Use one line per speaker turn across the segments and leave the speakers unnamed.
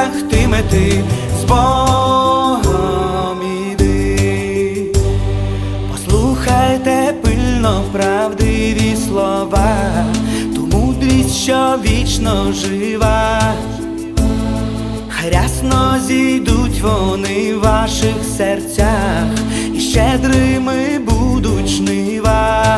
досягти мети, з Богом іди. Послухайте пильно правдиві слова, ту мудрість, що вічно жива. Хай рясно зійдуть вони в ваших серцях, і щедрими будуть жнива.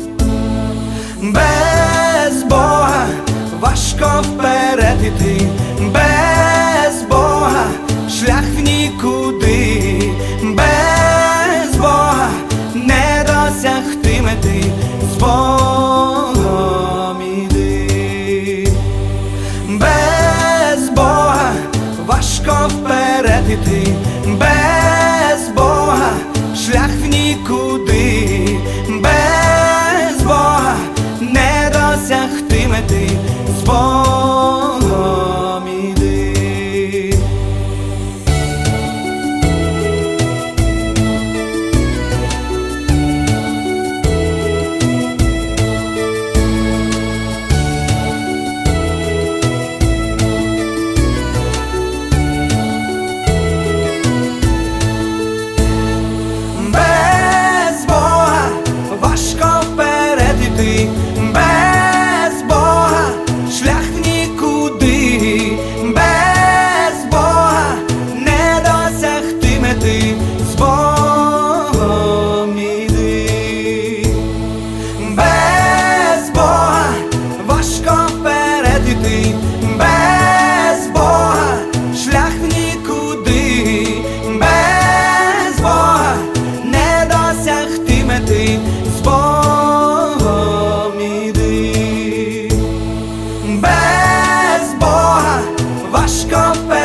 Без Бога важко вперед іти, без Бога шлях в нікуди, без Бога не досягти мети, з Богом іди. Без Бога важко вперед іти, без Бога шлях в нікуди, без Бога не досягти мети, з Богом іди. Без Бога важко вперед іти, без Бога шлях в нікуди, без Бога не досягти мети, з Богом іди. Без Бога важко вперед іти, без Бога шлях в нікуди, без Бога не досягти мети, з Богом іди. Без Бога важко вперед